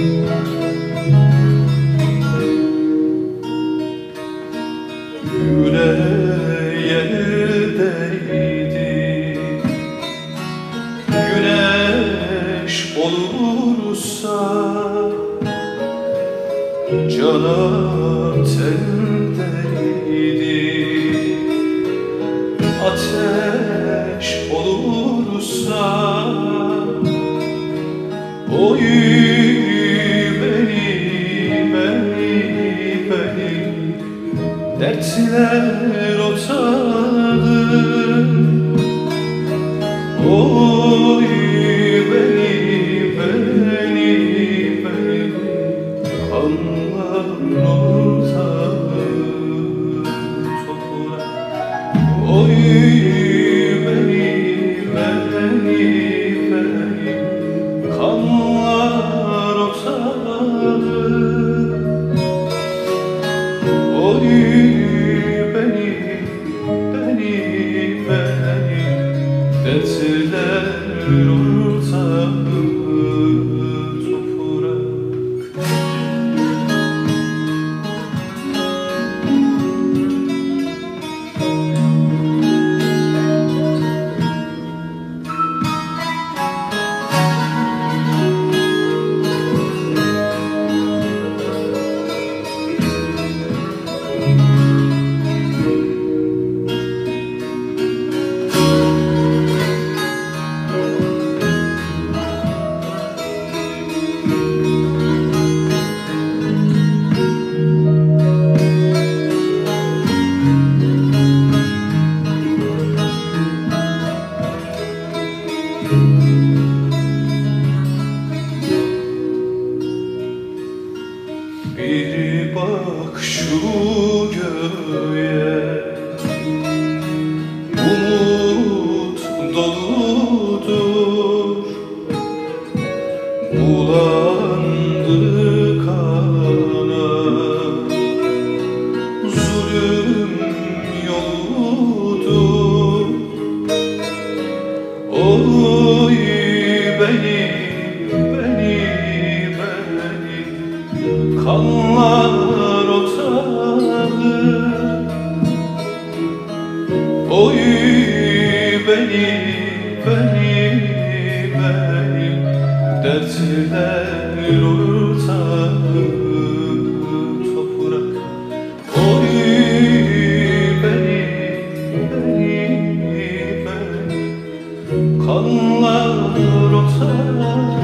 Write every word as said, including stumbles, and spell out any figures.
Yüreğe değdi güneş olursa, cana tel değdi ateş olursa, oy beni, beni, beni dertler otadı. Oy beni, beni, beni kanlar ortadı toprak. Oy beni, beni, beni kanlar ortadı. Oy beni, beni, beni dertler ortadı toprak. Bir bak şu göğe, umut doludur. Bulandı kana, zulüm yoludur. Oy beni, beni, beni kanlar otadı. Oy beni, beni, beni dertler ortadı toprak. Oy beni, beni, beni kanlar ortadı.